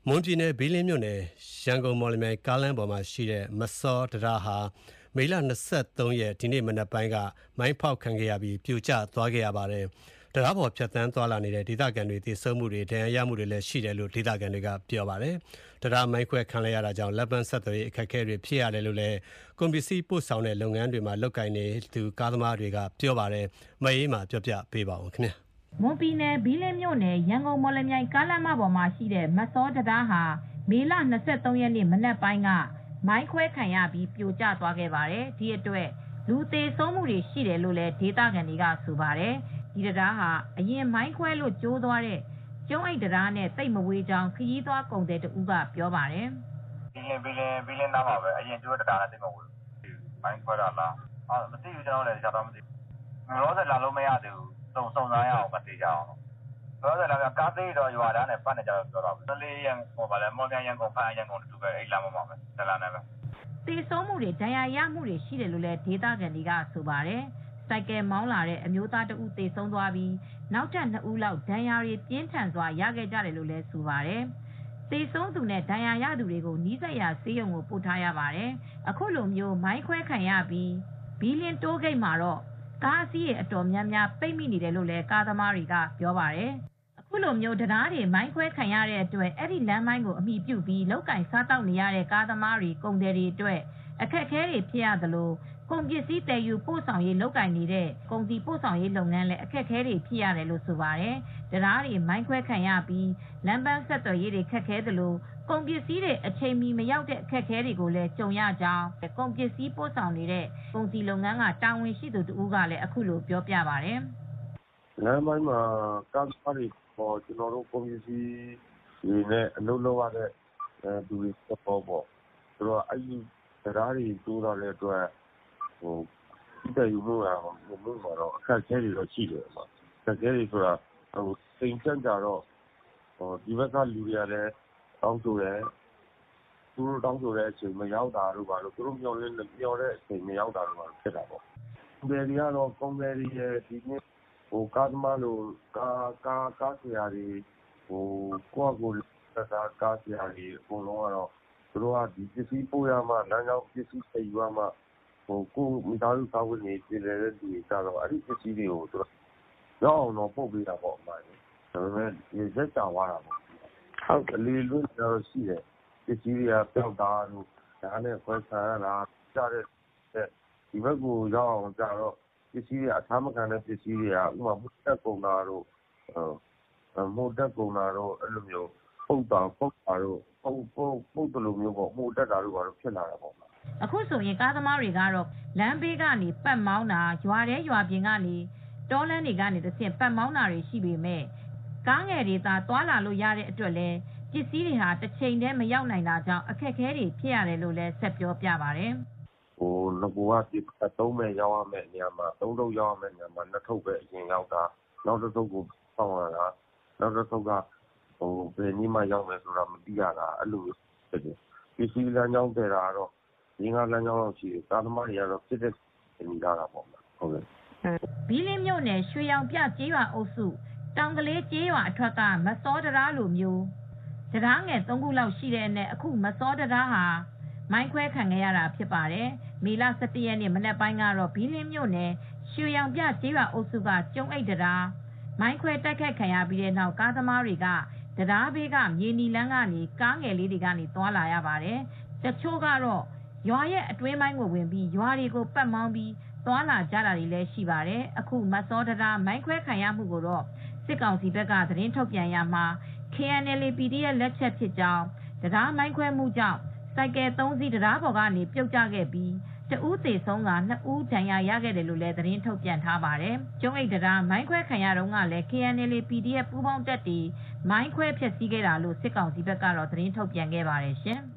မွန်ပြည်နယ်ဘီလင်းမြို့နယ်ရန်ကုန်မော်လမြိုင်ကားလမ်းပေါ်မှာရှိတဲ့မစောတံတားဟာမေလ23ရက်ဒီနေ့မနက်ပိုင်းကမိုင်းဖောက်ခံခဲ့ရပြီးပြိုကျသွားခဲ့ရပါတယ်။တံတားပေါ်ဖြတ်သန်းသွားလာနေတဲ့ဒေသခံတွေသေဆုံးမှုတွေဒဏ်ရာရမှုတွေလည်းရှိတယ်လို့ဒေသခံတွေကပြောပါတယ်။တံတားမိုင်းခွဲခံရတာကြောင့်လက်ပန်းဆက်သွယ်ရေးအခက်အခဲတွေဖြစ်ရတယ်လို့လည်းကုန်ပစ္စည်းပို့ဆောင်တဲ့လုပ်ငန်းတွေမှာလုပ်ကိုင်နေသူကားသမားတွေကပြောပါတယ်။မအေးမှာပြောပြပေးပါဦးခင်ဗျာ။မွန်ပြည်နယ်ဘီလင်းမြို့နယ်ရန်ကုန်မော်လမြိုင်ကားလမ်းမပေါ်မှာရှိတဲ့မစောတံတားဟာမေလ23ရက်နေ့မနက်ပိုင်းကမိုင်းခွဲခံရပြီးပြိုကျသွားခဲ့ပါတယ်။ဒီအတွက်လူသေဆုံးမှုတွေရှိတယ်လို့လည်းဒေသခံတွေကဆိုပါတယ်။ဒီတံတားဟာအရင်မိုင်းခွဲလို့ကျိုးသွားတဲ့ကျုံးအိတ်တံတားနဲ့တိတ်မဝေးကြောင်းခရီးသွားကုန်သည်တဦးကပြောပါတယ်။ဘီလင်းနားမှာပဲအရင်ကျိုးတံတားနဲ့တိတ်မဝေးမိုင်းခွဲတာလားမသိဘူးကျွန်တော်လည်းကြာတော့မသိဘူးလောဆယ်လာလို့မရသေးဘူးစုံစမ်းရအောင်မသိကြအောင်လောဆယ်လာကားသေးတော့ရွာသားနဲ့ပတ်နေကြတော့ပြောတော့လေးရန်ဟိုဗာလဲမော်ကန်ရန်ကုန်ဖန်ရန်ကုန်တူပဲအဲ့လာမှာပဲတလာနဲ့ပဲသေဆုံးမှုတွေဒဏ်ရာရမှုတွေရှိတယ်လို့လည်းဒေသခံတွေကဆိုပါတယ်။စိုက်ကယ်မောင်းလာတဲ့အမျိုးသားတဦးသေဆုံးသွားပြီးနောက်ထပ်2ဦးလောက်ဒဏ်ရာတွေပြင်းထန်စွာရခဲ့ကြတယ်လို့လည်းဆိုပါတယ်။သေဆုံးသူနဲ့ဒဏ်ရာရသူတွေကိုနီးစပ်ရာဆေးရုံကိုပို့ထားရပါတယ်။အခုလိုမျိုးမိုင်းခွဲခံရပြီးဘီလင်းတိုးဂိတ်မှာတော့ကားအစီးတွေအတော်များများပိတ်မိနေတယ်လို့လည်းကားသမားတွေကပြောပါတယ်။အခုလိုမျိုးတရားတွေမိုင်းခွဲခံရတဲ့အတွက်အဲ့ဒီလမ်းမိုင်းကိုအမိပြုပြီးလောက်ကင်စားတောက်နေရတဲ့ကားသမားတွေကုန်သည်တွေအတွက်အခက်အခဲတွေဖြစ်ရသလိုကုန်ပစ္စည်းတည်ယူပို့ဆောင်ရေးလောက်ကင်နေတဲ့ကုန်စည်ပို့ဆောင်ရေးလုပ်ငန်းလည်းအခက်အခဲတွေဖြစ်ရတယ်လို့ဆိုပါတယ်။တရားတွေမိုင်းခွဲခံရပြီးလမ်းပန်းဆက်သွယ်ရေးတွေခက်ခဲသလိုကုန်ပစ္စည်းတွေအချိန်မီမရောက်တဲ့အခက်အခဲတွေကိုလည်းကြုံရကြောင်းကုန်ပစ္စည်းပို့ဆောင်နေတဲ့ကုန်စည်လုပ်ငန်းကတာဝန်ရှိသူတဦးကလည်းအခုလိုပြောပြပါတယ်။လမ်းပိုင်းမှာကားကားတွေပေါ်ကျွန်တော်တို့ကုန်ပစ္စည်းတွေနဲ့အလုပ်လုပ်ရတဲ့သူတွေပေါ့ဆိုတော့အဲ့ဒီတရားတွေတိုးတော့တဲ့အတွက်တည်ယူမှုကတော့အခက်အခဲတွေတော့ရှိတယ်ပေါ့အခက်အခဲတွေဆိုတာစိန်ချက်ကြတော့ဒီဘက်ကလူတွေကလည်းတောင်းဆိုတယ်သူတို့တောင်းဆိုတဲ့အချိန်မရောက်တာတို့ပါလို့သူတို့မျှော်တဲ့အချိန်မရောက်တာတို့ပါဖြစ်တာပေါ့ကုန်တယ်တွေကတော့ကုန်တယ်တွေရဲ့ဒီနေ့ကားသမားလိုကားဆရာတွေကိုယ့်ကိုကားဆရာတွေအကုန်လုံးကတော့သူတို့ကဒီပစ္စည်းပို့ရမှလမ်းကြောင်းပစ္စည်းတည်ယူရမှကိုမိသားစုစာဝတ်နေပြည်တဲ့လူတွေကြတော့အဲ့ဒီပစ္စည်းတွေကိုသူတို့ရောက်အောင်တော့ပို့ပေးတာပေါ့အမှန်ဒါပေမဲ့ရက်ချသွားတာပေါ့ဟုတ်တယ်လေလွတ်တော့ရှိတယ်ပစ္စည်းတွေကပျောက်တာတို့ဒါနဲ့ခွဲဆန်ရတာကြားတဲ့ဒီဘက်ကိုရောက်အောင်ကြတော့ပစ္စည်းတွေအထားမခံတဲ့ပစ္စည်းတွေကဥပမာမှုတက်ကုန်တာတို့မိုးတက်ကုန်တာတို့အဲ့လိုမျိုးပုတ်တာတို့ပုတ်တယ်လို့မျိုးပေါ့မိုးတက်တာတို့ကတော့ဖြစ်လာတာပေါ့အခုဆိုရင်ကားသမားတွေကတော့လမ်းဘေးကနေပတ်မောင်းတာရွာထဲရွာပြင်ကနေတောလမ်းတွေကနေတဆင့်ပတ်မောင်းတာတွေရှိပေမဲ့ကားငယ်တွေသာသွားလာလို့ရတဲ့အတွက်လည်းပစ္စည်းတွေဟာတစ်ချိန်တည်းမရောက်နိုင်တာကြောင့်အခက်အခဲတွေဖြစ်ရတယ်လို့လည်းဆက်ပြောပြပါတယ်ငကူကဒီသုံးမဲ့ရောက်ရမယ့်နေရာမှာသုံးထုတ်ရောက်ရမယ့်နေရာမှာနှစ်ထုတ်ပဲအရင်ရောက်တာနောက်တစ်ထုတ်ကိုဆောင်းရတာနောက်တစ်ထုတ်ကဘယ်နည်းမှရောက်မယ်ဆိုတာမသိရတာအဲ့လိုဖြစ်တယ်ပစ္စည်းလမ်းကြောင်းတည်တာတော့ဒီငါလမ်းကြောင်းလောက်ရှိတယ်ကားသမားတွေကတော့ဖြစ်တဲ့နေကြတာပေါ့ဟုတ်ကဲ့ဘီလင်းမြို့နယ်ရွှေရောင်ပြကျေးရွာအုပ်စုတောင်ကလေးကျေးရွာအထွက်ကမစောတံတားလိုမျိုးတရားငယ်3ခုလောက်ရှိတဲ့အနက်အခုမစောတံတားဟာမိုင်းခွဲခံခဲ့ရတာဖြစ်ပါတယ်မေလ17ရက်နေ့မနက်ပိုင်းကတော့ဘီလင်းမြို့နယ်ရွှေရောင်ပြကျေးရွာအုပ်စုကကျုံအိတ်တံတားမိုင်းခွဲတိုက်ခိုက်ခံရပြီးတဲ့နောက်ကားသမားတွေကတရားဘေးကမြေနီလန်းကနေကားငယ်လေးတွေကနေသွားလာရပါတယ်တချို့ကတော့ရွာရဲ့အတွင်းပိုင်းကိုဝင်ပြီးရွာတွေကိုပတ်မောင်းပြီးသွားလာကြတာတွေလည်းရှိပါတယ်အခုမစောတံတားမိုင်းခွဲခံရမှုကိုတော့စစ်ကောင်စီဘက်ကသတင်းထုတ်ပြန်ရမှာ KNLA PDF လက်ချက်ဖြစ်ကြောင်းတရားမိုင်းခွဲမှုကြောင့်စိုက်ကယ်3စီးတရားပေါ်ကနေပြုတ်ကျခဲ့ပြီးတဦးသေဆုံးက2ဦးဒဏ်ရာရခဲ့တယ်လို့လည်းသတင်းထုတ်ပြန်ထားပါတယ်ကျုံအိတ်တရားမိုင်းခွဲခံရတော့ကလည်း KNLA PDF ပူးပေါင်းတပ်တွေမိုင်းခွဲဖျက်ဆီးခဲ့တာလို့စစ်ကောင်စီဘက်ကတော့သတင်းထုတ်ပြန်ခဲ့ပါတယ်ရှင်